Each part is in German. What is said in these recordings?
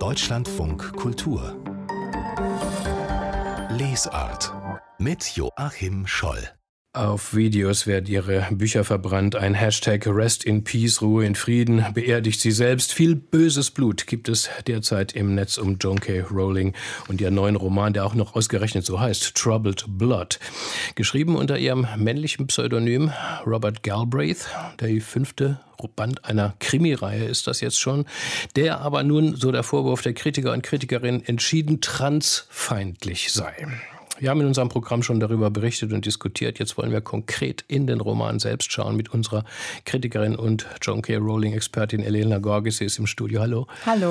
Deutschlandfunk Kultur Lesart mit Joachim Scholl. Auf Videos werden ihre Bücher verbrannt. Ein Hashtag Rest in Peace, Ruhe in Frieden, beerdigt sie selbst. Viel böses Blut gibt es derzeit im Netz um Joan K. Rowling und ihren neuen Roman, der auch noch ausgerechnet so heißt, Troubled Blood. Geschrieben unter ihrem männlichen Pseudonym Robert Galbraith. Der 5. Band einer Krimireihe ist das jetzt schon, der aber nun, so der Vorwurf der Kritiker und Kritikerinnen, entschieden transfeindlich sei. Wir haben in unserem Programm schon darüber berichtet und diskutiert. Jetzt wollen wir konkret in den Roman selbst schauen mit unserer Kritikerin und Joan K. Rowling-Expertin Elena Gorges. Sie ist im Studio. Hallo. Hallo.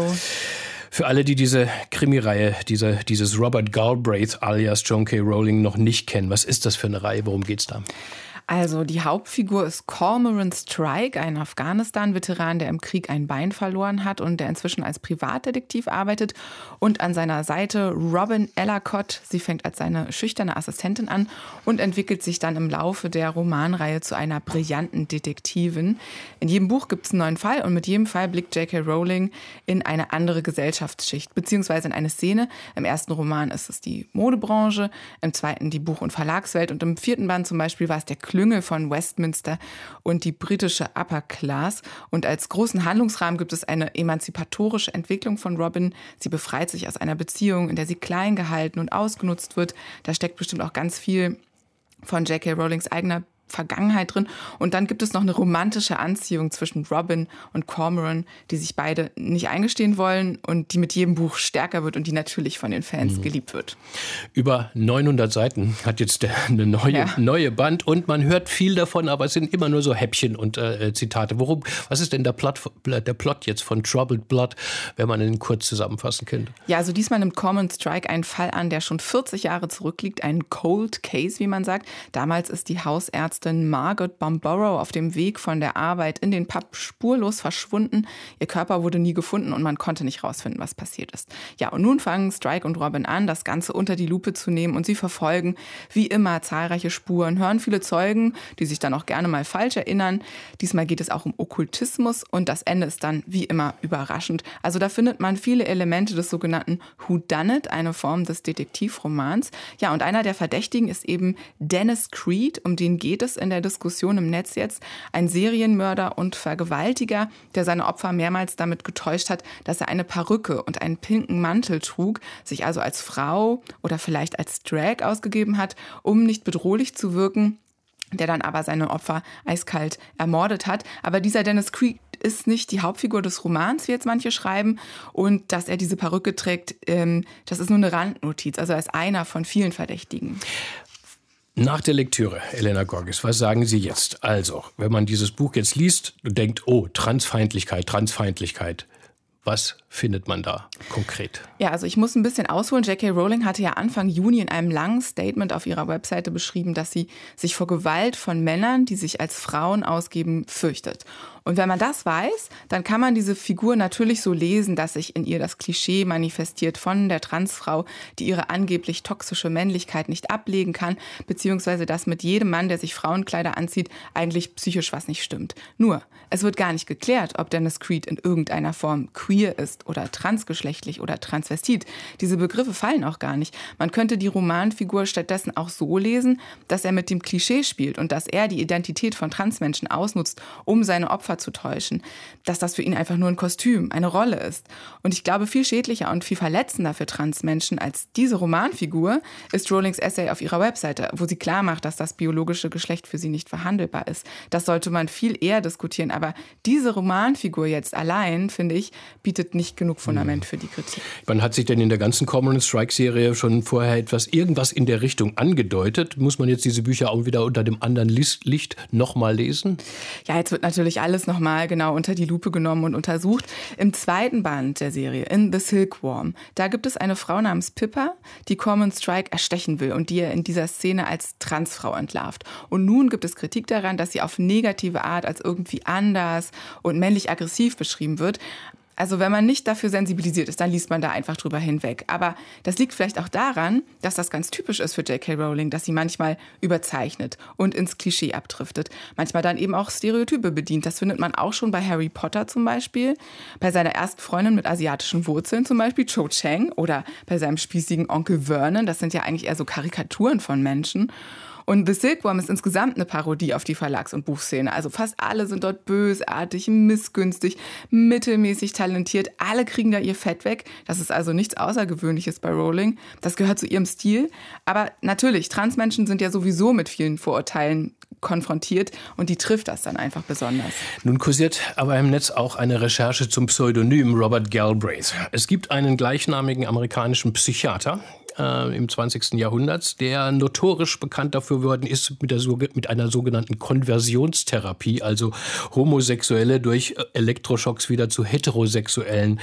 Für alle, die diese Krimireihe, dieses Robert Galbraith alias Joan K. Rowling noch nicht kennen, was ist das für eine Reihe? Worum geht's da? Also die Hauptfigur ist Cormoran Strike, ein Afghanistan-Veteran, der im Krieg ein Bein verloren hat und der inzwischen als Privatdetektiv arbeitet. Und an seiner Seite Robin Ellacott. Sie fängt als seine schüchterne Assistentin an und entwickelt sich dann im Laufe der Romanreihe zu einer brillanten Detektivin. In jedem Buch gibt es einen neuen Fall und mit jedem Fall blickt J.K. Rowling in eine andere Gesellschaftsschicht, beziehungsweise in eine Szene. Im ersten Roman ist es die Modebranche, im zweiten die Buch- und Verlagswelt und im 4. Band zum Beispiel war es der Klüngel von Westminster und die britische Upper Class. Und als großen Handlungsrahmen gibt es eine emanzipatorische Entwicklung von Robin. Sie befreit sich aus einer Beziehung, in der sie klein gehalten und ausgenutzt wird. Da steckt bestimmt auch ganz viel von J.K. Rowlings eigener Vergangenheit drin. Und dann gibt es noch eine romantische Anziehung zwischen Robin und Cormoran, die sich beide nicht eingestehen wollen und die mit jedem Buch stärker wird und die natürlich von den Fans geliebt wird. Über 900 Seiten hat jetzt eine neue Band und man hört viel davon, aber es sind immer nur so Häppchen und Zitate. Was ist denn der Plot jetzt von Troubled Blood, wenn man ihn kurz zusammenfassen könnte? Ja, also diesmal nimmt Cormoran Strike einen Fall an, der schon 40 Jahre zurückliegt, ein Cold Case, wie man sagt. Damals ist die Hausärztin Margot Bamborough auf dem Weg von der Arbeit in den Pub spurlos verschwunden. Ihr Körper wurde nie gefunden und man konnte nicht rausfinden, was passiert ist. Ja, und nun fangen Strike und Robin an, das Ganze unter die Lupe zu nehmen und sie verfolgen wie immer zahlreiche Spuren, hören viele Zeugen, die sich dann auch gerne mal falsch erinnern. Diesmal geht es auch um Okkultismus und das Ende ist dann wie immer überraschend. Also da findet man viele Elemente des sogenannten Whodunit, eine Form des Detektivromans. Ja, und einer der Verdächtigen ist eben Dennis Creed, um den geht es in der Diskussion im Netz jetzt, ein Serienmörder und Vergewaltiger, der seine Opfer mehrmals damit getäuscht hat, dass er eine Perücke und einen pinken Mantel trug, sich also als Frau oder vielleicht als Drag ausgegeben hat, um nicht bedrohlich zu wirken, der dann aber seine Opfer eiskalt ermordet hat. Aber dieser Dennis Creed ist nicht die Hauptfigur des Romans, wie jetzt manche schreiben. Und dass er diese Perücke trägt, das ist nur eine Randnotiz. Also er ist einer von vielen Verdächtigen. Nach der Lektüre, Elena Gorges, was sagen Sie jetzt? Also, wenn man dieses Buch jetzt liest und denkt, oh, Transfeindlichkeit, was findet man da konkret? Ja, also ich muss ein bisschen ausholen. J.K. Rowling hatte ja Anfang Juni in einem langen Statement auf ihrer Webseite beschrieben, dass sie sich vor Gewalt von Männern, die sich als Frauen ausgeben, fürchtet. Und wenn man das weiß, dann kann man diese Figur natürlich so lesen, dass sich in ihr das Klischee manifestiert von der Transfrau, die ihre angeblich toxische Männlichkeit nicht ablegen kann, beziehungsweise dass mit jedem Mann, der sich Frauenkleider anzieht, eigentlich psychisch was nicht stimmt. Nur, es wird gar nicht geklärt, ob Dennis Creed in irgendeiner Form queer ist oder transgeschlechtlich oder transvestit. Diese Begriffe fallen auch gar nicht. Man könnte die Romanfigur stattdessen auch so lesen, dass er mit dem Klischee spielt und dass er die Identität von Transmenschen ausnutzt, um seine Opfer zu täuschen. Dass das für ihn einfach nur ein Kostüm, eine Rolle ist. Und ich glaube, viel schädlicher und viel verletzender für Transmenschen als diese Romanfigur ist Rowlings Essay auf ihrer Webseite, wo sie klar macht, dass das biologische Geschlecht für sie nicht verhandelbar ist. Das sollte man viel eher diskutieren. Aber diese Romanfigur jetzt allein, finde ich, bietet nicht genug Fundament für die Kritik. Wann hat sich denn in der ganzen Cormoran Strike-Serie schon vorher irgendwas in der Richtung angedeutet? Muss man jetzt diese Bücher auch wieder unter dem anderen Licht nochmal lesen? Ja, jetzt wird natürlich alles nochmal genau unter die Lupe genommen und untersucht. Im 2. Band der Serie, in The Silkworm, da gibt es eine Frau namens Pippa, die Cormoran Strike erstechen will und die er in dieser Szene als Transfrau entlarvt. Und nun gibt es Kritik daran, dass sie auf negative Art als irgendwie anders und männlich aggressiv beschrieben wird. Also wenn man nicht dafür sensibilisiert ist, dann liest man da einfach drüber hinweg. Aber das liegt vielleicht auch daran, dass das ganz typisch ist für J.K. Rowling, dass sie manchmal überzeichnet und ins Klischee abdriftet. Manchmal dann eben auch Stereotype bedient. Das findet man auch schon bei Harry Potter zum Beispiel, bei seiner ersten Freundin mit asiatischen Wurzeln zum Beispiel, Cho Chang, oder bei seinem spießigen Onkel Vernon. Das sind ja eigentlich eher so Karikaturen von Menschen. Und The Silkworm ist insgesamt eine Parodie auf die Verlags- und Buchszene. Also fast alle sind dort bösartig, missgünstig, mittelmäßig talentiert. Alle kriegen da ihr Fett weg. Das ist also nichts Außergewöhnliches bei Rowling. Das gehört zu ihrem Stil. Aber natürlich, Transmenschen sind ja sowieso mit vielen Vorurteilen konfrontiert und die trifft das dann einfach besonders. Nun kursiert aber im Netz auch eine Recherche zum Pseudonym Robert Galbraith. Es gibt einen gleichnamigen amerikanischen Psychiater im 20. Jahrhundert, der notorisch bekannt dafür geworden ist, mit einer sogenannten Konversionstherapie, also Homosexuelle durch Elektroschocks wieder zu Heterosexuellen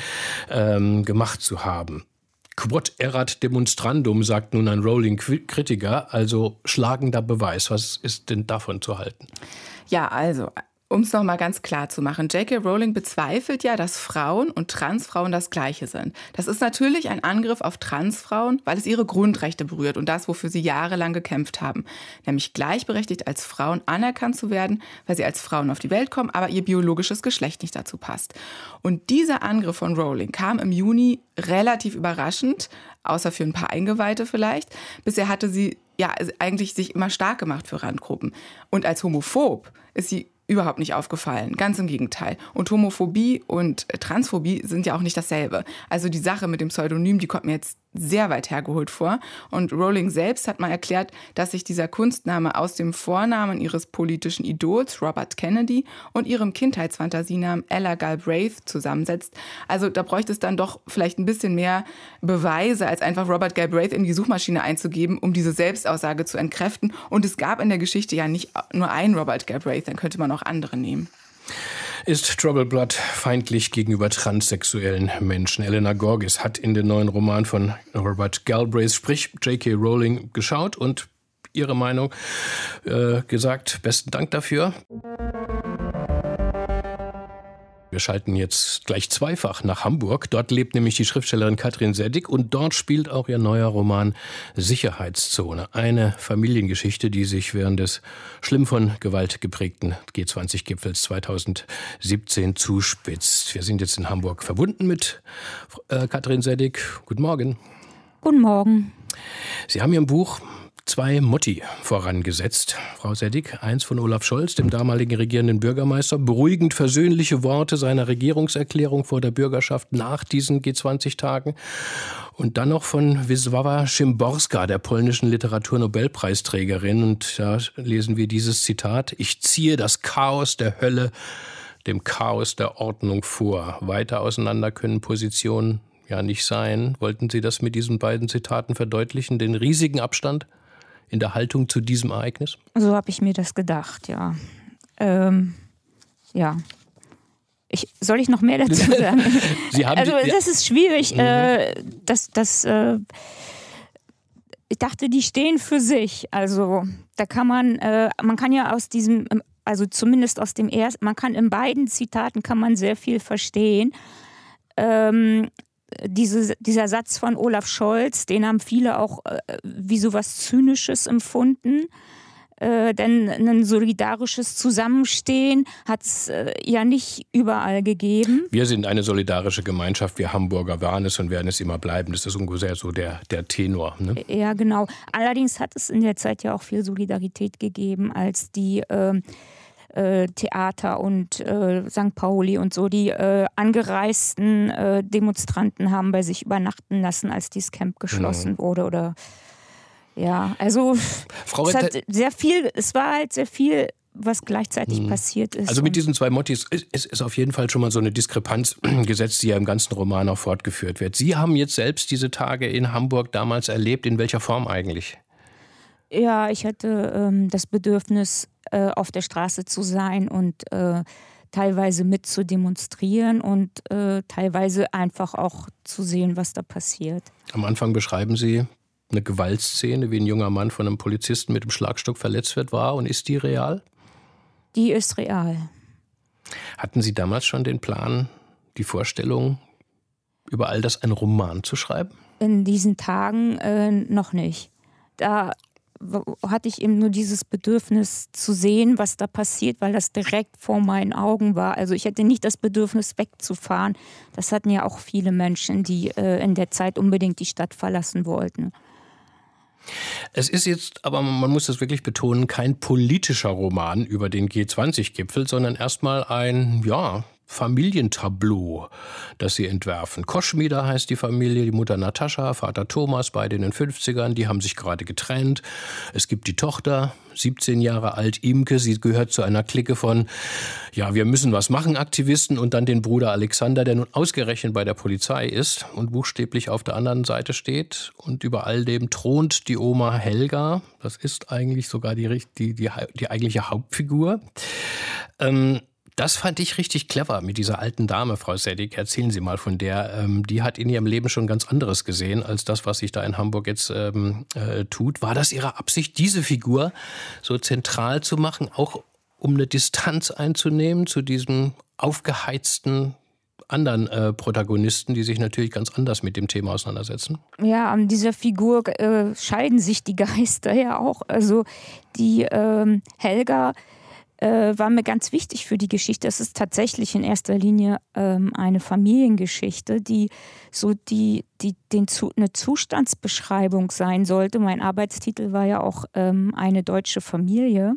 gemacht zu haben. Quod erat demonstrandum, sagt nun ein Rowling-Kritiker, also schlagender Beweis. Was ist denn davon zu halten? Ja, also, um es noch mal ganz klar zu machen, J.K. Rowling bezweifelt ja, dass Frauen und Transfrauen das Gleiche sind. Das ist natürlich ein Angriff auf Transfrauen, weil es ihre Grundrechte berührt und das, wofür sie jahrelang gekämpft haben. Nämlich gleichberechtigt als Frauen anerkannt zu werden, weil sie als Frauen auf die Welt kommen, aber ihr biologisches Geschlecht nicht dazu passt. Und dieser Angriff von Rowling kam im Juni relativ überraschend, außer für ein paar Eingeweihte vielleicht. Bisher hatte sie ja eigentlich sich immer stark gemacht für Randgruppen. Und als homophob ist sie überhaupt nicht aufgefallen. Ganz im Gegenteil. Und Homophobie und Transphobie sind ja auch nicht dasselbe. Also die Sache mit dem Pseudonym, die kommt mir jetzt sehr weit hergeholt vor. Und Rowling selbst hat mal erklärt, dass sich dieser Kunstname aus dem Vornamen ihres politischen Idols, Robert Kennedy, und ihrem Kindheitsfantasienamen Ella Galbraith zusammensetzt. Also da bräuchte es dann doch vielleicht ein bisschen mehr Beweise, als einfach Robert Galbraith in die Suchmaschine einzugeben, um diese Selbstaussage zu entkräften. Und es gab in der Geschichte ja nicht nur einen Robert Galbraith, dann könnte man auch andere nehmen. Ist Troubleblood feindlich gegenüber transsexuellen Menschen? Elena Gorgis hat in den neuen Roman von Robert Galbraith, sprich J.K. Rowling, geschaut und ihre Meinung gesagt. Besten Dank dafür. Wir schalten jetzt gleich zweifach nach Hamburg. Dort lebt nämlich die Schriftstellerin Katrin Seddick und dort spielt auch ihr neuer Roman Sicherheitszone. Eine Familiengeschichte, die sich während des schlimm von Gewalt geprägten G20-Gipfels 2017 zuspitzt. Wir sind jetzt in Hamburg verbunden mit Katrin Seddick. Guten Morgen. Guten Morgen. Sie haben Ihr Buch 2 Motti vorangesetzt, Frau Seddick. Eins von Olaf Scholz, dem damaligen regierenden Bürgermeister. Beruhigend versöhnliche Worte seiner Regierungserklärung vor der Bürgerschaft nach diesen G20-Tagen. Und dann noch von Wisława Szymborska, der polnischen Literaturnobelpreisträgerin. Und da lesen wir dieses Zitat: Ich ziehe das Chaos der Hölle dem Chaos der Ordnung vor. Weiter auseinander können Positionen ja nicht sein. Wollten Sie das mit diesen beiden Zitaten verdeutlichen, den riesigen Abstand in der Haltung zu diesem Ereignis? So habe ich mir das gedacht, ja. Ja. Soll ich noch mehr dazu sagen? Das ist schwierig. Ich dachte, die stehen für sich. Also da kann man kann ja aus diesem, also zumindest aus dem ersten, man kann in beiden Zitaten kann man sehr viel verstehen. Dieser Satz von Olaf Scholz, den haben viele auch wie so was Zynisches empfunden. Denn ein solidarisches Zusammenstehen hat es ja nicht überall gegeben. Wir sind eine solidarische Gemeinschaft, wir Hamburger waren es und werden es immer bleiben. Das ist ungefähr so der Tenor. Ne? Ja, genau. Allerdings hat es in der Zeit ja auch viel Solidarität gegeben, als die Theater und St. Pauli und so, die angereisten Demonstranten haben bei sich übernachten lassen, als dieses Camp geschlossen wurde. Oder ja, also es war halt sehr viel, was gleichzeitig passiert ist. Also mit diesen 2 Mottis ist auf jeden Fall schon mal so eine Diskrepanz gesetzt, die ja im ganzen Roman auch fortgeführt wird. Sie haben jetzt selbst diese Tage in Hamburg damals erlebt. In welcher Form eigentlich? Ja, ich hatte das Bedürfnis, auf der Straße zu sein und teilweise mit zu demonstrieren und teilweise einfach auch zu sehen, was da passiert. Am Anfang beschreiben Sie eine Gewaltszene, wie ein junger Mann von einem Polizisten mit dem Schlagstock verletzt wird. War und ist die real? Die ist real. Hatten Sie damals schon den Plan, die Vorstellung, über all das einen Roman zu schreiben? In diesen Tagen noch nicht. Da hatte ich eben nur dieses Bedürfnis zu sehen, was da passiert, weil das direkt vor meinen Augen war. Also ich hatte nicht das Bedürfnis wegzufahren. Das hatten ja auch viele Menschen, die in der Zeit unbedingt die Stadt verlassen wollten. Es ist jetzt, aber man muss das wirklich betonen, kein politischer Roman über den G20-Gipfel, sondern erstmal ein, Familientableau, das sie entwerfen. Koschmider heißt die Familie, die Mutter Natascha, Vater Thomas, beide in den 50ern, die haben sich gerade getrennt. Es gibt die Tochter, 17 Jahre alt, Imke, sie gehört zu einer Clique von, wir müssen was machen, Aktivisten, und dann den Bruder Alexander, der nun ausgerechnet bei der Polizei ist und buchstäblich auf der anderen Seite steht. Und über all dem thront die Oma Helga, das ist eigentlich sogar die eigentliche Hauptfigur. Das fand ich richtig clever mit dieser alten Dame, Frau Seddig. Erzählen Sie mal von der. Die hat in ihrem Leben schon ganz anderes gesehen als das, was sich da in Hamburg jetzt tut. War das Ihre Absicht, diese Figur so zentral zu machen, auch um eine Distanz einzunehmen zu diesem aufgeheizten anderen Protagonisten, die sich natürlich ganz anders mit dem Thema auseinandersetzen? Ja, an dieser Figur scheiden sich die Geister ja auch. Also die Helga war mir ganz wichtig für die Geschichte. Es ist tatsächlich in erster Linie eine Familiengeschichte, die so eine Zustandsbeschreibung sein sollte. Mein Arbeitstitel war ja auch eine deutsche Familie.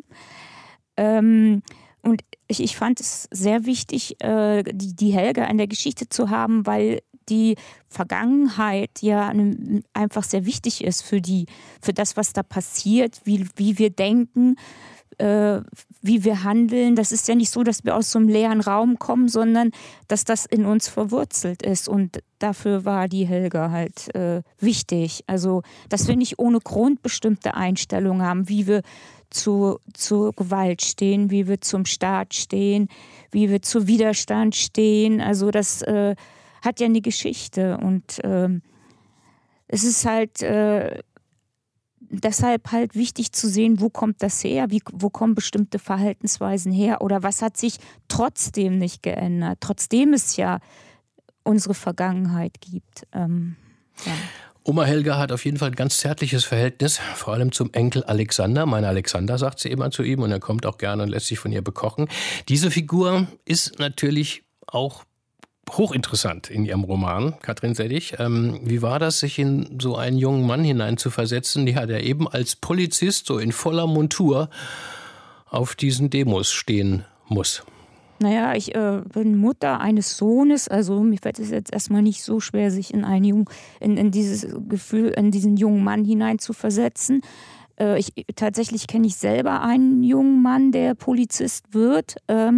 Und ich fand es sehr wichtig, die Helga in der Geschichte zu haben, weil die Vergangenheit ja einfach sehr wichtig ist für das, was da passiert, wie wir denken, wie wir handeln. Das ist ja nicht so, dass wir aus so einem leeren Raum kommen, sondern dass das in uns verwurzelt ist. Und dafür war die Helga halt wichtig. Also, dass wir nicht ohne Grund bestimmte Einstellungen haben, wie wir zur Gewalt stehen, wie wir zum Staat stehen, wie wir zu Widerstand stehen. Also das hat ja eine Geschichte. Und es ist halt deshalb halt wichtig zu sehen, wo kommt das her, wo kommen bestimmte Verhaltensweisen her oder was hat sich trotzdem nicht geändert, trotzdem es ja unsere Vergangenheit gibt. Oma Helga hat auf jeden Fall ein ganz zärtliches Verhältnis, vor allem zum Enkel Alexander. Mein Alexander, sagt sie immer zu ihm, und er kommt auch gerne und lässt sich von ihr bekochen. Diese Figur ist natürlich auch hochinteressant in Ihrem Roman, Katrin Seddig. Wie war das, sich in so einen jungen Mann hineinzuversetzen, der eben als Polizist so in voller Montur auf diesen Demos stehen muss? Naja, ich bin Mutter eines Sohnes, also mir fällt es jetzt erstmal nicht so schwer, sich in dieses Gefühl, in diesen jungen Mann hineinzuversetzen. Tatsächlich kenne ich selber einen jungen Mann, der Polizist wird.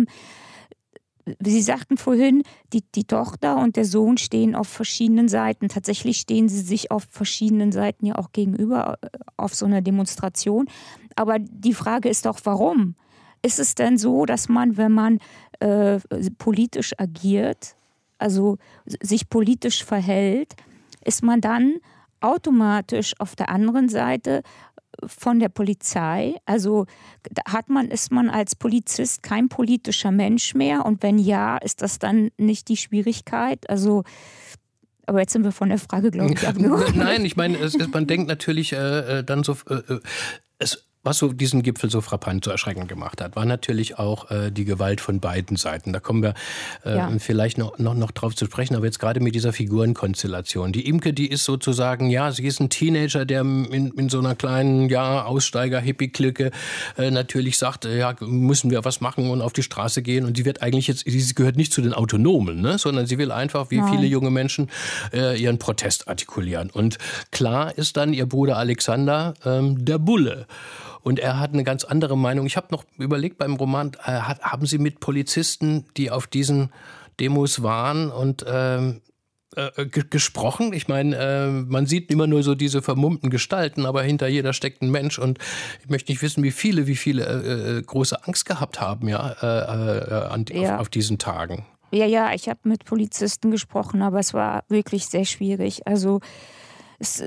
Sie sagten vorhin, die Tochter und der Sohn stehen auf verschiedenen Seiten. Tatsächlich stehen sie sich auf verschiedenen Seiten ja auch gegenüber auf so einer Demonstration. Aber die Frage ist doch, warum? Ist es denn so, dass man, wenn man politisch agiert, also sich politisch verhält, ist man dann automatisch auf der anderen Seite von der Polizei? Also ist man als Polizist kein politischer Mensch mehr? Und wenn ja, ist das dann nicht die Schwierigkeit? Also, aber jetzt sind wir von der Frage, glaube ich, abgekommen. Nein, ich meine, man denkt natürlich dann so, was so diesen Gipfel so frappant, so erschreckend gemacht hat, war natürlich auch die Gewalt von beiden Seiten. Da kommen wir vielleicht noch drauf zu sprechen, aber jetzt gerade mit dieser Figurenkonstellation. Die Imke, die ist sozusagen, sie ist ein Teenager, der in so einer kleinen, Aussteiger-Hippie-Clique natürlich sagt, müssen wir was machen und auf die Straße gehen. Und sie wird eigentlich sie gehört nicht zu den Autonomen, ne? Sondern sie will einfach, wie viele junge Menschen, ihren Protest artikulieren. Und klar ist dann ihr Bruder Alexander der Bulle. Und er hat eine ganz andere Meinung. Ich habe noch überlegt beim Roman, haben Sie mit Polizisten, die auf diesen Demos waren, und gesprochen? Ich meine, man sieht immer nur so diese vermummten Gestalten, aber hinter jeder steckt ein Mensch. Und ich möchte nicht wissen, wie viele große Angst gehabt haben auf diesen Tagen. Ja, ich habe mit Polizisten gesprochen, aber es war wirklich sehr schwierig. Also es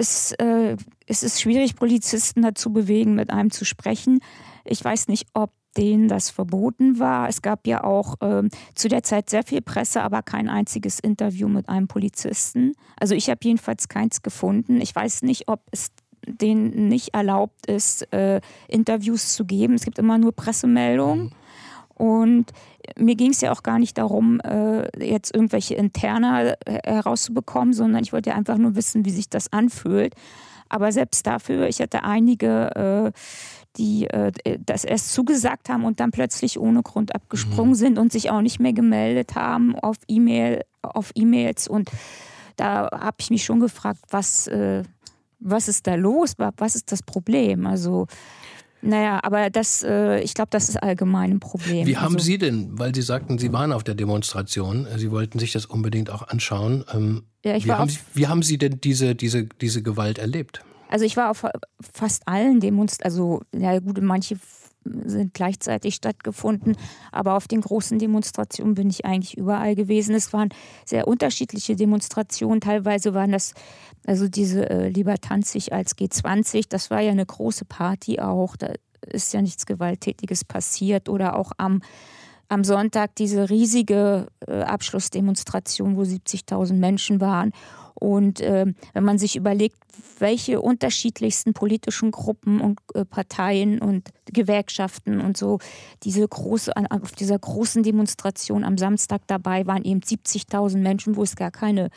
ist schwierig, Polizisten dazu bewegen, mit einem zu sprechen. Ich weiß nicht, ob denen das verboten war. Es gab ja auch zu der Zeit sehr viel Presse, aber kein einziges Interview mit einem Polizisten. Also ich habe jedenfalls keins gefunden. Ich weiß nicht, ob es denen nicht erlaubt ist, Interviews zu geben. Es gibt immer nur Pressemeldungen. Und mir ging es ja auch gar nicht darum, jetzt irgendwelche Interna herauszubekommen, sondern ich wollte ja einfach nur wissen, wie sich das anfühlt. Aber selbst dafür, ich hatte einige, die das erst zugesagt haben und dann plötzlich ohne Grund abgesprungen sind und sich auch nicht mehr gemeldet haben auf E-Mails. Und da habe ich mich schon gefragt, was ist da los? Was ist das Problem? Also naja, aber ich glaube, das ist allgemein ein Problem. Wie haben Sie denn, weil Sie sagten, Sie waren auf der Demonstration, Sie wollten sich das unbedingt auch anschauen. Wie haben Sie denn diese Gewalt erlebt? Also ich war auf fast allen Demonstrationen, also ja gut, manche sind gleichzeitig stattgefunden, aber auf den großen Demonstrationen bin ich eigentlich überall gewesen. Es waren sehr unterschiedliche Demonstrationen, teilweise waren das, also diese Lieber tanzig als G20, das war ja eine große Party auch, da ist ja nichts Gewalttätiges passiert, oder auch am Sonntag diese riesige Abschlussdemonstration, wo 70.000 Menschen waren. Und wenn man sich überlegt, welche unterschiedlichsten politischen Gruppen und Parteien und Gewerkschaften und so auf dieser großen Demonstration am Samstag dabei waren, eben 70.000 Menschen, wo es gar keine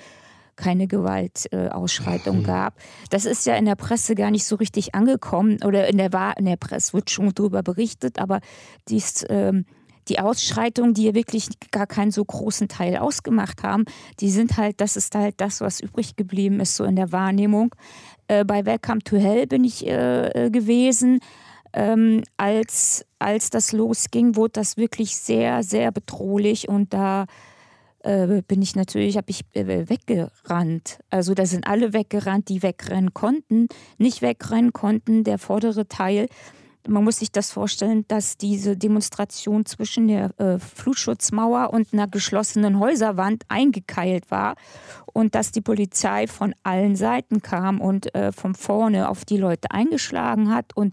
Gewaltausschreitung gab. Das ist ja in der Presse gar nicht so richtig angekommen, oder in der Presse wird schon darüber berichtet, aber die Ausschreitungen, die ja wirklich gar keinen so großen Teil ausgemacht haben, das ist halt das, was übrig geblieben ist, so in der Wahrnehmung. Bei Welcome to Hell bin ich gewesen. Als das losging, wurde das wirklich sehr, sehr bedrohlich, und da habe ich weggerannt. Also da sind alle weggerannt, die wegrennen konnten. Nicht wegrennen konnten der vordere Teil. Man muss sich das vorstellen, dass diese Demonstration zwischen der Flutschutzmauer und einer geschlossenen Häuserwand eingekeilt war und dass die Polizei von allen Seiten kam und von vorne auf die Leute eingeschlagen hat. Und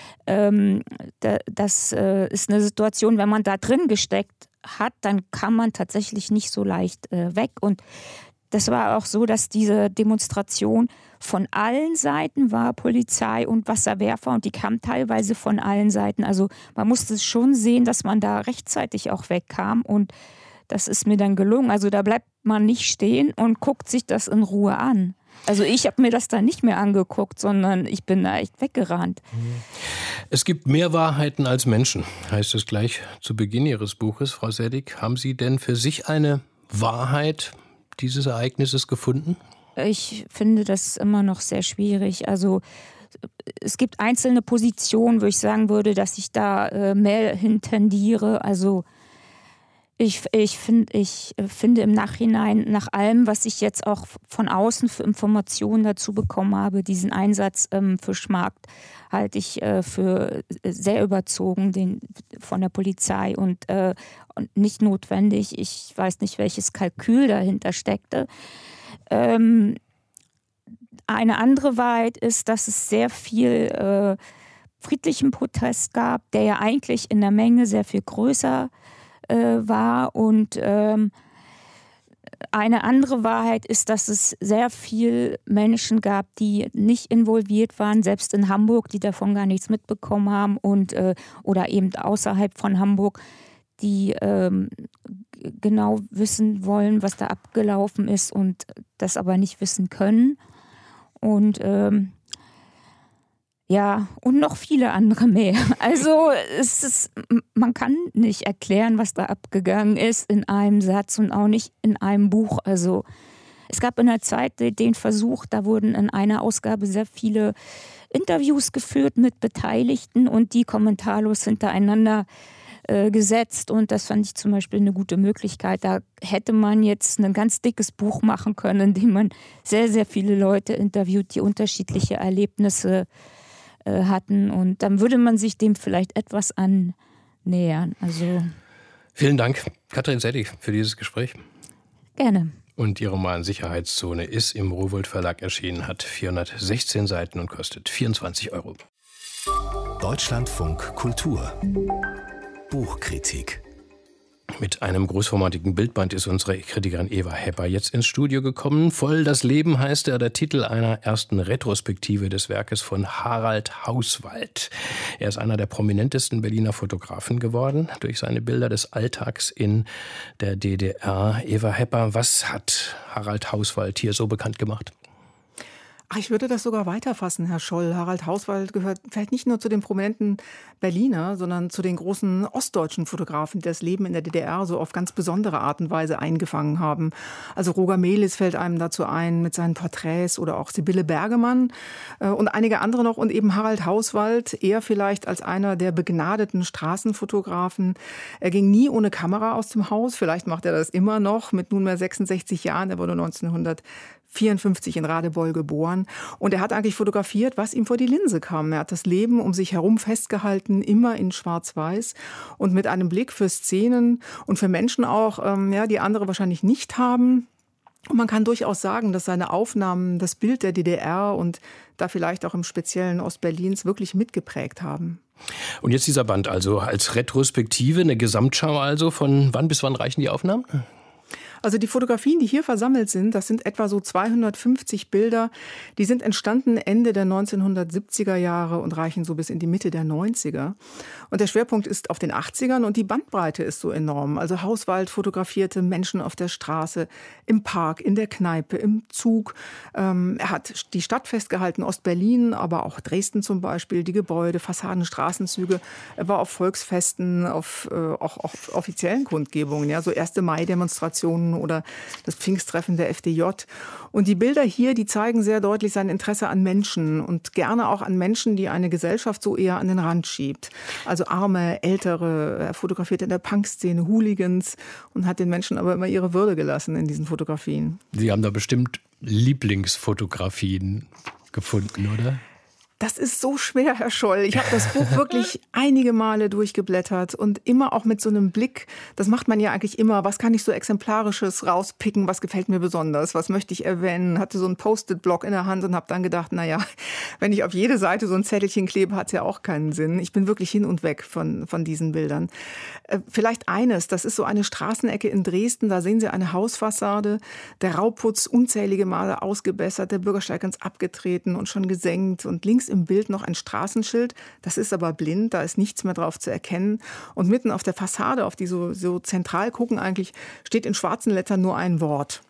das ist eine Situation, wenn man da drin gesteckt hat, dann kann man tatsächlich nicht so leicht weg. Und das war auch so, dass diese Demonstration von allen Seiten war, Polizei und Wasserwerfer, und die kamen teilweise von allen Seiten. Also man musste schon sehen, dass man da rechtzeitig auch wegkam, und das ist mir dann gelungen. Also da bleibt man nicht stehen und guckt sich das in Ruhe an. Also ich habe mir das dann nicht mehr angeguckt, sondern ich bin da echt weggerannt. Es gibt mehr Wahrheiten als Menschen, heißt es gleich zu Beginn Ihres Buches, Frau Seddig. Haben Sie denn für sich eine Wahrheit dieses Ereignisses gefunden? Ich finde das immer noch sehr schwierig. Also es gibt einzelne Positionen, wo ich sagen würde, dass ich da mehr hin tendiere. Also ich finde im Nachhinein, nach allem, was ich jetzt auch von außen für Informationen dazu bekommen habe, diesen Einsatz für Schmarkt halte ich für sehr überzogen von der Polizei und nicht notwendig. Ich weiß nicht, welches Kalkül dahinter steckte. Eine andere Wahrheit ist, dass es sehr viel friedlichen Protest gab, der ja eigentlich in der Menge sehr viel größer war. Und eine andere Wahrheit ist, dass es sehr viele Menschen gab, die nicht involviert waren, selbst in Hamburg, die davon gar nichts mitbekommen haben, und oder eben außerhalb von Hamburg, die genau wissen wollen, was da abgelaufen ist, und das aber nicht wissen können. Und und noch viele andere mehr. Also man kann nicht erklären, was da abgegangen ist in einem Satz und auch nicht in einem Buch. Also es gab in der Zeit den Versuch, da wurden in einer Ausgabe sehr viele Interviews geführt mit Beteiligten und die kommentarlos hintereinander gesetzt, und das fand ich zum Beispiel eine gute Möglichkeit. Da hätte man jetzt ein ganz dickes Buch machen können, in dem man sehr, sehr viele Leute interviewt, die unterschiedliche Erlebnisse hatten, und dann würde man sich dem vielleicht etwas annähern. Also vielen Dank, Katrin Seddig, für dieses Gespräch. Gerne. Und Ihr Roman Sicherheitszone ist im Rowohlt Verlag erschienen, hat 416 Seiten und kostet 24 €. Deutschlandfunk Kultur Buchkritik. Mit einem großformatigen Bildband ist unsere Kritikerin Eva Hepper jetzt ins Studio gekommen. Voll das Leben heißt der Titel einer ersten Retrospektive des Werkes von Harald Hauswald. Er ist einer der prominentesten Berliner Fotografen geworden durch seine Bilder des Alltags in der DDR. Eva Hepper, was hat Harald Hauswald hier so bekannt gemacht? Ich würde das sogar weiterfassen, Herr Scholl. Harald Hauswald gehört vielleicht nicht nur zu den prominenten Berliner, sondern zu den großen ostdeutschen Fotografen, die das Leben in der DDR so auf ganz besondere Art und Weise eingefangen haben. Also Roger Melis fällt einem dazu ein mit seinen Porträts oder auch Sibylle Bergemann und einige andere noch. Und eben Harald Hauswald, eher vielleicht als einer der begnadeten Straßenfotografen. Er ging nie ohne Kamera aus dem Haus. Vielleicht macht er das immer noch mit nunmehr 66 Jahren. Er wurde 1954 in Radebeul geboren. Und er hat eigentlich fotografiert, was ihm vor die Linse kam. Er hat das Leben um sich herum festgehalten, immer in Schwarz-Weiß und mit einem Blick für Szenen und für Menschen auch, die andere wahrscheinlich nicht haben. Und man kann durchaus sagen, dass seine Aufnahmen das Bild der DDR und da vielleicht auch im speziellen Ostberlins wirklich mitgeprägt haben. Und jetzt dieser Band also als Retrospektive, eine Gesamtschau also. Von wann bis wann reichen die Aufnahmen? Also die Fotografien, die hier versammelt sind, das sind etwa so 250 Bilder. Die sind entstanden Ende der 1970er Jahre und reichen so bis in die Mitte der 90er. Und der Schwerpunkt ist auf den 80ern und die Bandbreite ist so enorm. Also Hauswald fotografierte Menschen auf der Straße, im Park, in der Kneipe, im Zug. Er hat die Stadt festgehalten, Ostberlin, aber auch Dresden zum Beispiel, die Gebäude, Fassaden, Straßenzüge. Er war auf Volksfesten, auch auf offiziellen Kundgebungen, ja, so 1. Mai-Demonstrationen oder das Pfingsttreffen der FDJ. Und die Bilder hier, die zeigen sehr deutlich sein Interesse an Menschen und gerne auch an Menschen, die eine Gesellschaft so eher an den Rand schiebt. Also Arme, Ältere, er fotografiert in der Punkszene Hooligans und hat den Menschen aber immer ihre Würde gelassen in diesen Fotografien. Sie haben da bestimmt Lieblingsfotografien gefunden, oder? Das ist so schwer, Herr Scholl. Ich habe das Buch wirklich einige Male durchgeblättert und immer auch mit so einem Blick, das macht man ja eigentlich immer, was kann ich so Exemplarisches rauspicken, was gefällt mir besonders, was möchte ich erwähnen, hatte so einen Post-it-Block in der Hand und habe dann gedacht, naja, wenn ich auf jede Seite so ein Zettelchen klebe, hat es ja auch keinen Sinn. Ich bin wirklich hin und weg von diesen Bildern. Vielleicht eines, das ist so eine Straßenecke in Dresden, da sehen Sie eine Hausfassade, der Rauputz unzählige Male ausgebessert, der Bürgersteig ganz abgetreten und schon gesenkt und links im Bild noch ein Straßenschild, das ist aber blind, da ist nichts mehr drauf zu erkennen. Und mitten auf der Fassade, auf die so zentral gucken eigentlich, steht in schwarzen Lettern nur ein Wort.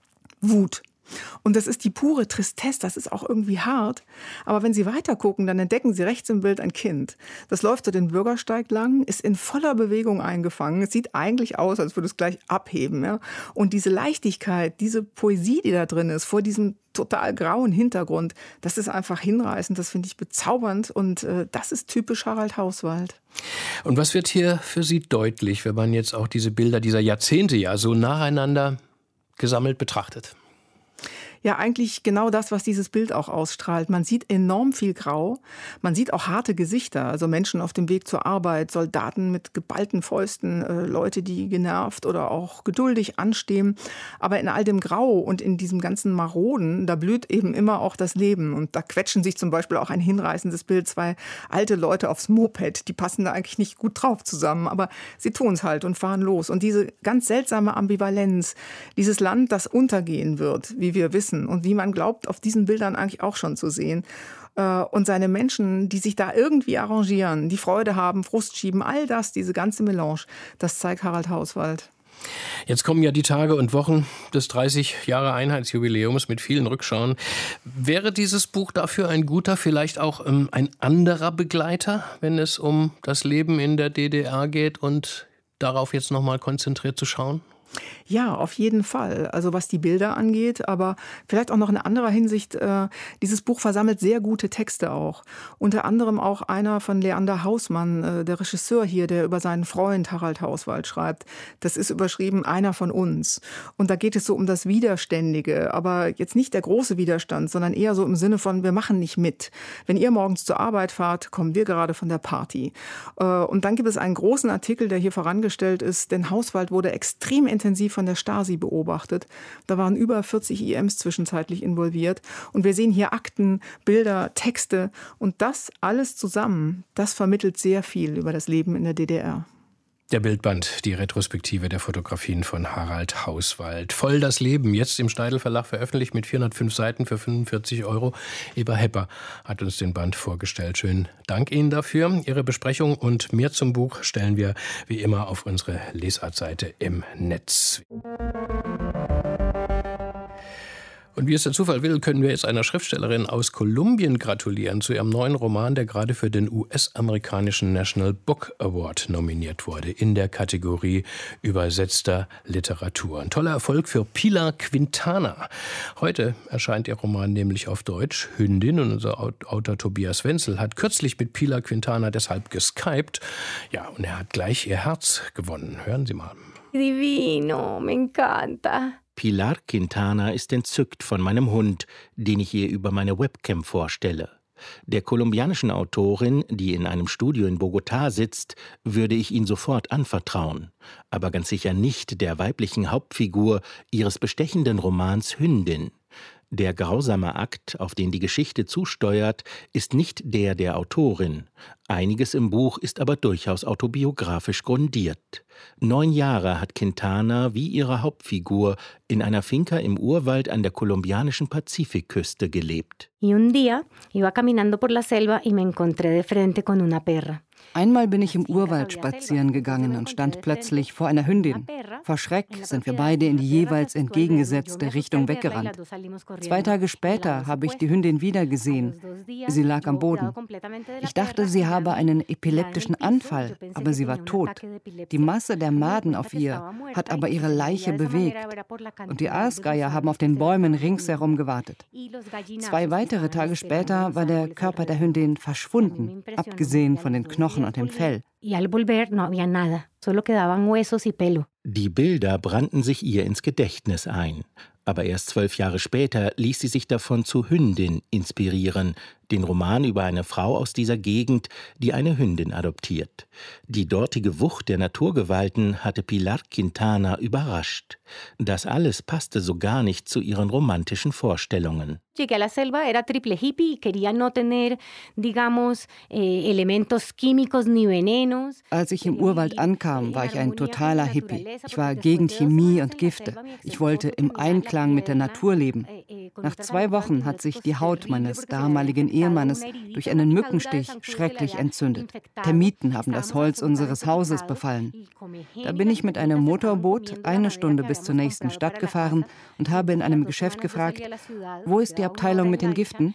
Wut. Und das ist die pure Tristesse, das ist auch irgendwie hart. Aber wenn Sie weiter gucken, dann entdecken Sie rechts im Bild ein Kind. Das läuft so den Bürgersteig lang, ist in voller Bewegung eingefangen. Es sieht eigentlich aus, als würde es gleich abheben. Ja? Und diese Leichtigkeit, diese Poesie, die da drin ist, vor diesem total grauen Hintergrund, das ist einfach hinreißend, das finde ich bezaubernd und das ist typisch Harald Hauswald. Und was wird hier für Sie deutlich, wenn man jetzt auch diese Bilder dieser Jahrzehnte ja so nacheinander gesammelt betrachtet? Ja, eigentlich genau das, was dieses Bild auch ausstrahlt. Man sieht enorm viel Grau, man sieht auch harte Gesichter, also Menschen auf dem Weg zur Arbeit, Soldaten mit geballten Fäusten, Leute, die genervt oder auch geduldig anstehen. Aber in all dem Grau und in diesem ganzen Maroden, da blüht eben immer auch das Leben. Und da quetschen sich zum Beispiel auch ein hinreißendes Bild, 2 alte Leute aufs Moped, die passen da eigentlich nicht gut drauf zusammen, aber sie tun es halt und fahren los. Und diese ganz seltsame Ambivalenz, dieses Land, das untergehen wird, wie wir wissen, und wie man glaubt, auf diesen Bildern eigentlich auch schon zu sehen. Und seine Menschen, die sich da irgendwie arrangieren, die Freude haben, Frust schieben, all das, diese ganze Melange, das zeigt Harald Hauswald. Jetzt kommen ja die Tage und Wochen des 30 Jahre Einheitsjubiläums mit vielen Rückschauen. Wäre dieses Buch dafür ein guter, vielleicht auch ein anderer Begleiter, wenn es um das Leben in der DDR geht und darauf jetzt nochmal konzentriert zu schauen? Ja, auf jeden Fall. Also was die Bilder angeht, aber vielleicht auch noch in anderer Hinsicht, dieses Buch versammelt sehr gute Texte auch. Unter anderem auch einer von Leander Hausmann, der Regisseur hier, der über seinen Freund Harald Hauswald schreibt. Das ist überschrieben Einer von uns. Und da geht es so um das Widerständige, aber jetzt nicht der große Widerstand, sondern eher so im Sinne von, wir machen nicht mit. Wenn ihr morgens zur Arbeit fahrt, kommen wir gerade von der Party. Und dann gibt es einen großen Artikel, der hier vorangestellt ist, denn Hauswald wurde extrem intensiv von der Stasi beobachtet. Da waren über 40 IMs zwischenzeitlich involviert. Und wir sehen hier Akten, Bilder, Texte. Und das alles zusammen, das vermittelt sehr viel über das Leben in der DDR. Der Bildband, die Retrospektive der Fotografien von Harald Hauswald. Voll das Leben, jetzt im Steidl Verlag veröffentlicht mit 405 Seiten für 45 €. Eber Hepper hat uns den Band vorgestellt. Schönen Dank Ihnen dafür. Ihre Besprechung und mehr zum Buch stellen wir wie immer auf unsere Lesartseite im Netz. Und wie es der Zufall will, können wir jetzt einer Schriftstellerin aus Kolumbien gratulieren zu ihrem neuen Roman, der gerade für den US-amerikanischen National Book Award nominiert wurde, in der Kategorie übersetzter Literatur. Ein toller Erfolg für Pilar Quintana. Heute erscheint ihr Roman nämlich auf Deutsch, Hündin, und unser Autor Tobias Wenzel hat kürzlich mit Pilar Quintana deshalb geskypt. Ja, und er hat gleich ihr Herz gewonnen. Hören Sie mal. Divino, me encanta. Pilar Quintana ist entzückt von meinem Hund, den ich ihr über meine Webcam vorstelle. Der kolumbianischen Autorin, die in einem Studio in Bogotá sitzt, würde ich ihn sofort anvertrauen, aber ganz sicher nicht der weiblichen Hauptfigur ihres bestechenden Romans Hündin. Der grausame Akt, auf den die Geschichte zusteuert, ist nicht der der Autorin. Einiges im Buch ist aber durchaus autobiografisch grundiert. 9 Jahre hat Quintana wie ihre Hauptfigur in einer Finca im Urwald an der kolumbianischen Pazifikküste gelebt. Y un día iba caminando por la selva y me encontré de frente con una perra. Einmal bin ich im Urwald spazieren gegangen und stand plötzlich vor einer Hündin. Vor Schreck sind wir beide in die jeweils entgegengesetzte Richtung weggerannt. 2 Tage später habe ich die Hündin wieder gesehen. Sie lag am Boden. Ich dachte, sie habe einen epileptischen Anfall, aber sie war tot. Die Masse der Maden auf ihr hat aber ihre Leiche bewegt. Und die Aasgeier haben auf den Bäumen ringsherum gewartet. 2 weitere Tage später war der Körper der Hündin verschwunden, abgesehen von den Knochen und dem Fell. Die Bilder brannten sich ihr ins Gedächtnis ein. Aber erst 12 Jahre später ließ sie sich davon zu Hündin inspirieren, den Roman über eine Frau aus dieser Gegend, die eine Hündin adoptiert. Die dortige Wucht der Naturgewalten hatte Pilar Quintana überrascht. Das alles passte so gar nicht zu ihren romantischen Vorstellungen. Llegué a la selva, era triple hippie y quería no tener, digamos, elementos químicos ni venenos. Als ich im Urwald ankam, war ich ein totaler Hippie. Ich war gegen Chemie und Gifte. Ich wollte im Einklang mit der Natur leben. Nach 2 Wochen hat sich die Haut meines damaligen Ehemannes durch einen Mückenstich schrecklich entzündet. Termiten haben das Holz unseres Hauses befallen. Da bin ich mit einem Motorboot 1 Stunde bis zur nächsten Stadt gefahren und habe in einem Geschäft gefragt, wo ist die Abteilung mit den Giften?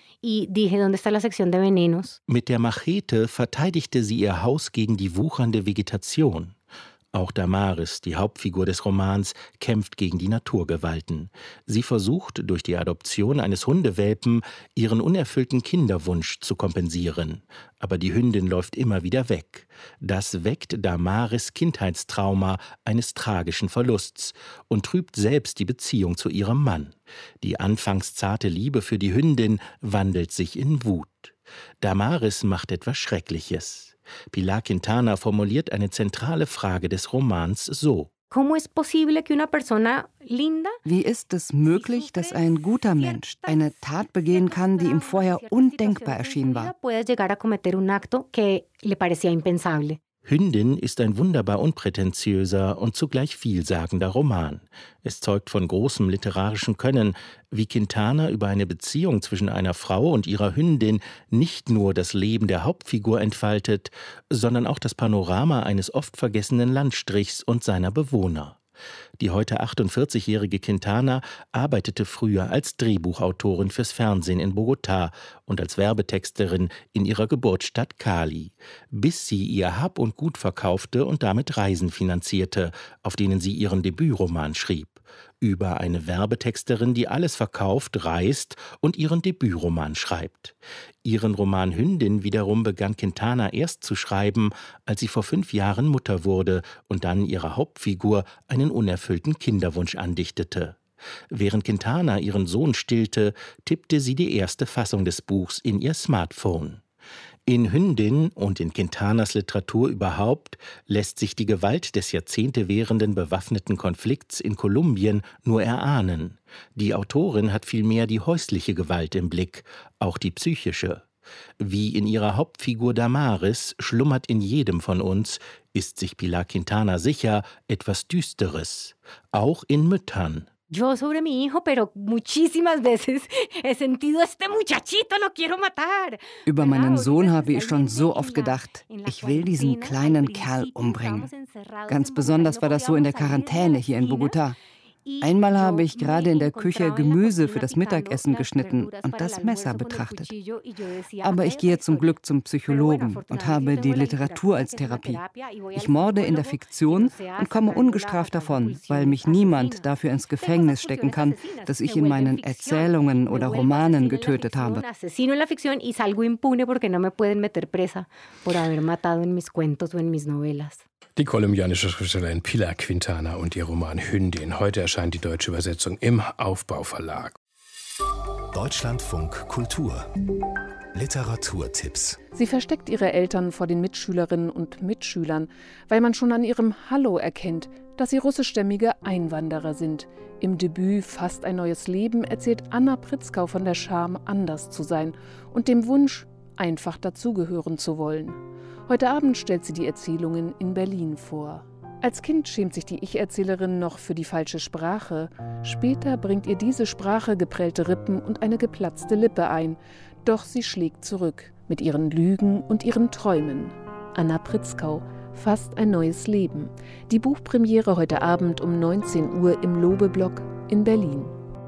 Mit der Machete verteidigte sie ihr Haus gegen die wuchernde Vegetation. Auch Damaris, die Hauptfigur des Romans, kämpft gegen die Naturgewalten. Sie versucht, durch die Adoption eines Hundewelpen ihren unerfüllten Kinderwunsch zu kompensieren. Aber die Hündin läuft immer wieder weg. Das weckt Damaris' Kindheitstrauma eines tragischen Verlusts und trübt selbst die Beziehung zu ihrem Mann. Die anfangs zarte Liebe für die Hündin wandelt sich in Wut. Damaris macht etwas Schreckliches. Pilar Quintana formuliert eine zentrale Frage des Romans so: Wie ist es möglich, dass ein guter Mensch eine Tat begehen kann, die ihm vorher undenkbar erschienen war? Hündin ist ein wunderbar unprätentiöser und zugleich vielsagender Roman. Es zeugt von großem literarischen Können, wie Quintana über eine Beziehung zwischen einer Frau und ihrer Hündin nicht nur das Leben der Hauptfigur entfaltet, sondern auch das Panorama eines oft vergessenen Landstrichs und seiner Bewohner. Die heute 48-jährige Quintana arbeitete früher als Drehbuchautorin fürs Fernsehen in Bogotá und als Werbetexterin in ihrer Geburtsstadt Cali, bis sie ihr Hab und Gut verkaufte und damit Reisen finanzierte, auf denen sie ihren Debütroman schrieb. Über eine Werbetexterin, die alles verkauft, reist und ihren Debütroman schreibt. Ihren Roman Hündin wiederum begann Quintana erst zu schreiben, als sie vor 5 Jahren Mutter wurde und dann ihrer Hauptfigur einen unerfüllten Kinderwunsch andichtete. Während Quintana ihren Sohn stillte, tippte sie die erste Fassung des Buchs in ihr Smartphone. In Hündin und in Quintanas Literatur überhaupt lässt sich die Gewalt des Jahrzehnte währenden bewaffneten Konflikts in Kolumbien nur erahnen. Die Autorin hat vielmehr die häusliche Gewalt im Blick, auch die psychische. Wie in ihrer Hauptfigur Damaris schlummert in jedem von uns, ist sich Pilar Quintana sicher, etwas Düsteres, auch in Müttern. Yo sobre mi hijo, pero muchísimas veces he sentido este muchachito lo quiero matar. Über meinen Sohn habe ich schon so oft gedacht, ich will diesen kleinen Kerl umbringen. Ganz besonders war das so in der Quarantäne hier in Bogotá. Einmal habe ich gerade in der Küche Gemüse für das Mittagessen geschnitten und das Messer betrachtet. Aber ich gehe zum Glück zum Psychologen und habe die Literatur als Therapie. Ich morde in der Fiktion und komme ungestraft davon, weil mich niemand dafür ins Gefängnis stecken kann, dass ich in meinen Erzählungen oder Romanen getötet habe. Die kolumbianische Schriftstellerin Pilar Quintana und ihr Roman Hündin. Heute erscheint die deutsche Übersetzung im Aufbau-Verlag. Deutschlandfunk Kultur. Literaturtipps. Sie versteckt ihre Eltern vor den Mitschülerinnen und Mitschülern, weil man schon an ihrem Hallo erkennt, dass sie russischstämmige Einwanderer sind. Im Debüt Fast ein neues Leben erzählt Anna Pritzkau von der Scham, anders zu sein und dem Wunsch, einfach dazugehören zu wollen. Heute Abend stellt sie die Erzählungen in Berlin vor. Als Kind schämt sich die Ich-Erzählerin noch für die falsche Sprache. Später bringt ihr diese Sprache geprellte Rippen und eine geplatzte Lippe ein. Doch sie schlägt zurück mit ihren Lügen und ihren Träumen. Anna Pritzkau, Fast ein neues Leben. Die Buchpremiere heute Abend um 19 Uhr im Lobe-Block in Berlin.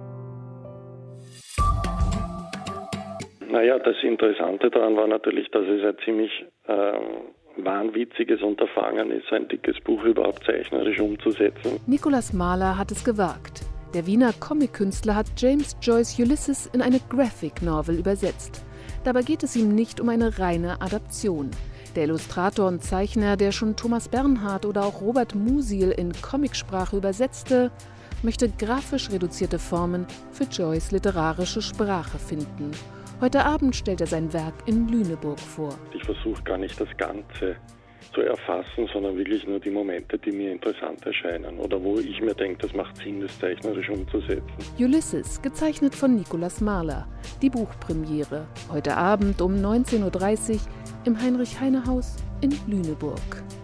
Naja, das Interessante daran war natürlich, dass es ein ziemlich wahnwitziges Unterfangen ist, ein dickes Buch überhaupt zeichnerisch umzusetzen. Nicolas Mahler hat es gewagt. Der Wiener Comic-Künstler hat James Joyce Ulysses in eine Graphic Novel übersetzt. Dabei geht es ihm nicht um eine reine Adaption. Der Illustrator und Zeichner, der schon Thomas Bernhard oder auch Robert Musil in Comicsprache übersetzte, möchte grafisch reduzierte Formen für Joyce' literarische Sprache finden. Heute Abend stellt er sein Werk in Lüneburg vor. Ich versuche gar nicht das Ganze zu erfassen, sondern wirklich nur die Momente, die mir interessant erscheinen oder wo ich mir denke, das macht Sinn, das zeichnerisch umzusetzen. Ulysses, gezeichnet von Nicolas Mahler. Die Buchpremiere. Heute Abend um 19.30 Uhr im Heinrich-Heine-Haus in Lüneburg.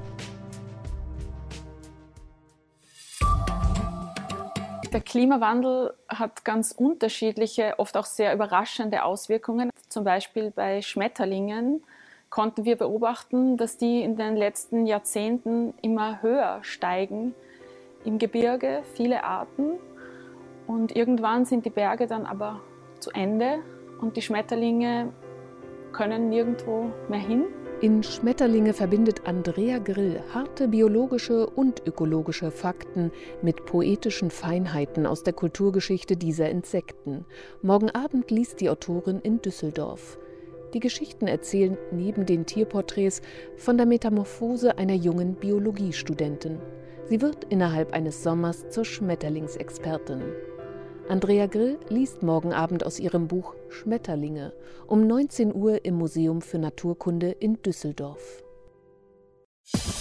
Der Klimawandel hat ganz unterschiedliche, oft auch sehr überraschende Auswirkungen. Zum Beispiel bei Schmetterlingen konnten wir beobachten, dass die in den letzten Jahrzehnten immer höher steigen im Gebirge, viele Arten. Und irgendwann sind die Berge dann aber zu Ende und die Schmetterlinge können nirgendwo mehr hin. In Schmetterlinge verbindet Andrea Grill harte biologische und ökologische Fakten mit poetischen Feinheiten aus der Kulturgeschichte dieser Insekten. Morgen Abend liest die Autorin in Düsseldorf. Die Geschichten erzählen neben den Tierporträts von der Metamorphose einer jungen Biologiestudentin. Sie wird innerhalb eines Sommers zur Schmetterlingsexpertin. Andrea Grill liest morgen Abend aus ihrem Buch Schmetterlinge um 19 Uhr im Museum für Naturkunde in Düsseldorf.